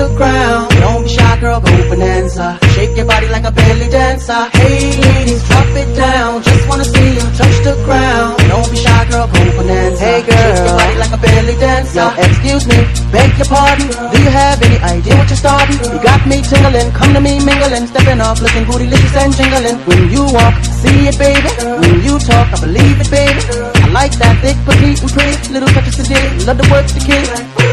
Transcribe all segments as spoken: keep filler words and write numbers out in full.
the ground. Don't be shy, girl, go bonanza. Shake your body like a belly dancer. Hey ladies, drop it down. Just wanna see you touch the ground. Don't be shy, girl, go bonanza. Hey girl, shake your body like a belly dancer. Yo, excuse me, beg your pardon. Do you have any idea what you're starting? You got me tingling, come to me mingling, stepping off, looking bootylicious and jingling. When you walk, see it, baby. When you talk, I believe it, baby. I like that thick, petite, and pretty. Little touches to dig, love to work the kid.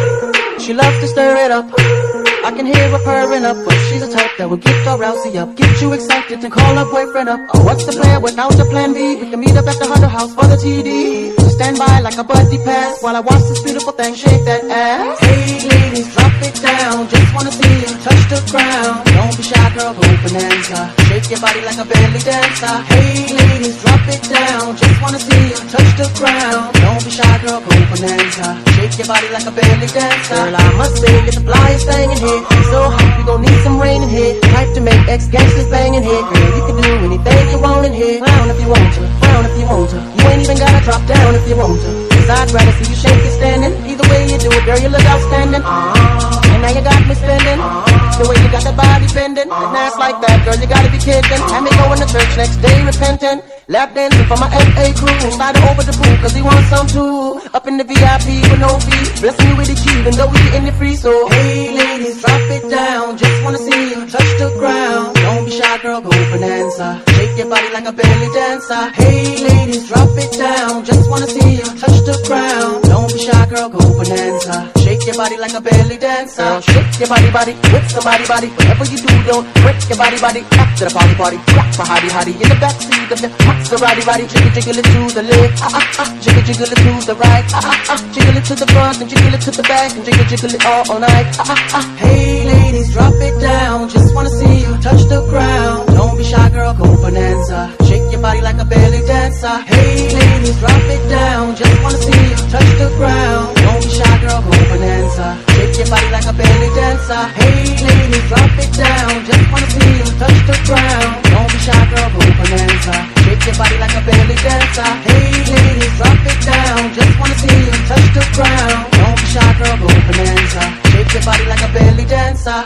She loves to stir it up. I can hear her purring up, but she's a type that will get your rousey up, get you excited and call her boyfriend up. Oh, what's the plan without the plan B? We can meet up at the Hunter House for the T D. Stand by like a buddy pass while I watch this beautiful thing shake that ass. Hey ladies, drop it down. Just wanna see you touch the ground. Don't be shy, girl, go bonanza. Shake your body like a belly dancer. Hey ladies, drop it down. Just wanna see you touch the ground. Don't be shy, girl, go bonanza. Shake your body like a belly dancer. Girl, I must say you're the flyest thing in here. So hot, we gon' need some rain in here. Type to make ex-gangsters bang in here. Girl, you can do anything you want in here. Clown if you want to, frown if you want to. You ain't even gotta drop down if you want to. Cause I'd rather see you shake it standing. Either way you do it, girl, you look outstanding. uh, And now you got me spending. uh, The way you got that body bending, and ass like that, girl, you gotta be kidding. Had me going to church next day repenting. Lap dancing for my F A crew. Slide over the pool cause he wants some too. Up in the V I P with no fee. Blessing you with the key even though we getting it free. So hey ladies, drop it down. Just wanna see you touch the ground. Don't be shy, girl, go bonanza. Shake your body like a belly dancer. Hey ladies, drop it down. Just wanna see you touch the ground. Don't be shy, girl, go bonanza. Shake your body like a belly dancer. Girl, shake your body, body, with somebody, body. Whatever you do, don't break your body, body. After the party, party, rock for hottie, hottie. In the backseat of the Maserati, body. Jiggle, jiggle it to the left, ah, ah, ah. Jiggle, jiggle it to the right, ah, ah, ah. Jiggle it to the front and jiggle it to the back and jiggle, jiggle it all, all night, ah, ah, ah. Hey ladies, drop it down. Just wanna see you touch the ground. Don't be shy, girl, go bonanza. Shake your body like a belly dancer. Hey ladies, drop it down. Just wanna see you touch the ground. Don't be shy, girl, go bonanza. Shake your body like a belly dancer. Hey ladies, drop it down. Just wanna see you touch the ground. Don't be shy, girl, go bonanza. Shake your body like a belly dancer. Hey ladies, drop it down. Just wanna see you touch the ground. Don't be shy, girl, go bonanza. Shake your body like a belly dancer.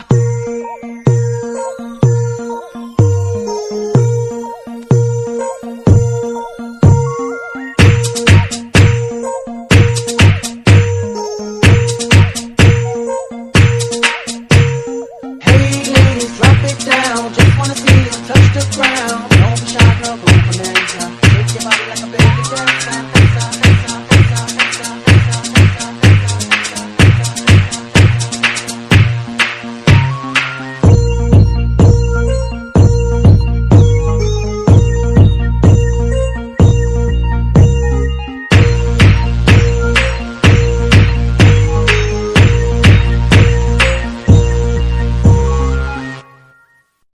Just wanna see you touch the ground. Don't be shy, girl, go bonanza. Shake your body like a baby dancer.